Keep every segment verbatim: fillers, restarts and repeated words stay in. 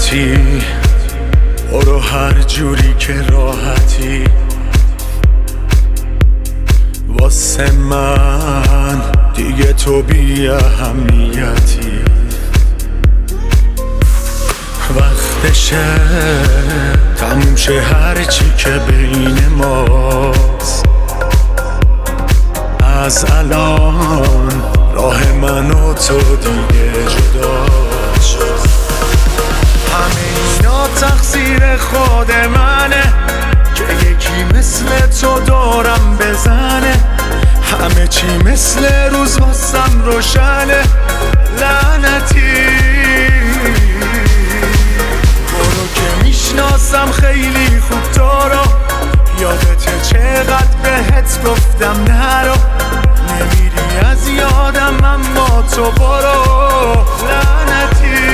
لعنتی، برو هر جوری که راحتی. واسه من دیگه تو بی اهمیتی. وقتشه تموم شه هرچی که بین ماست. از الان راه من و تو دیگه جدا شد. همه اینا تقصیر خود منه که یکی مثل تو دورم بزنه. همه چی مثل روز واسم روشنه. لعنتی، برو که میشناسم خیلی خوب تو رو. یادته چقدر بهت گفتم نرو. نمیری از یادم اما تو برو. لعنتی،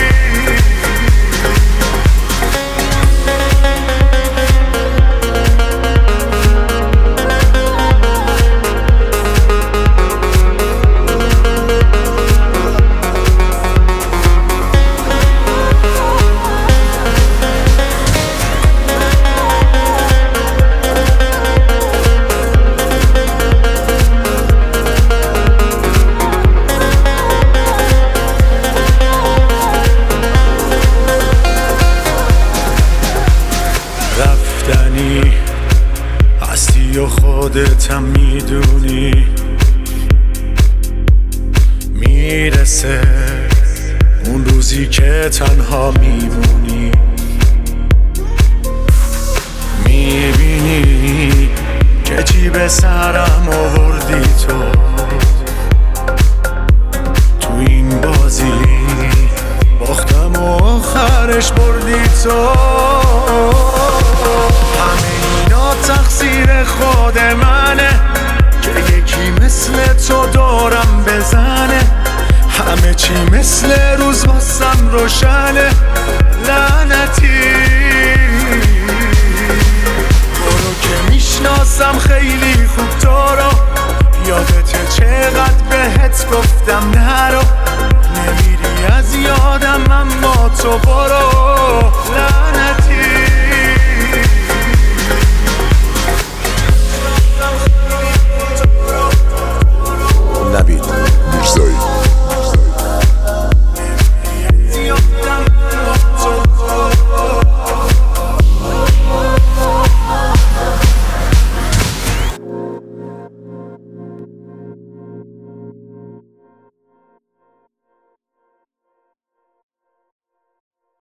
رفتنی هستی و خودتم میدونی. میرسه اون روزی که تنها میمونی. میبینی که چی به سرم آوردی تو. تو این بازی باختم و آخرش بردی تو. تقصیر خود منه که یکی مثل تو دورم بزنه. همه چی مثل روز واسم روشنه. لعنتی، برو که میشناسم خیلی خوب تو رو. یادته چقدر بهت گفتم نرو. نمیری از یادم اما تو برو.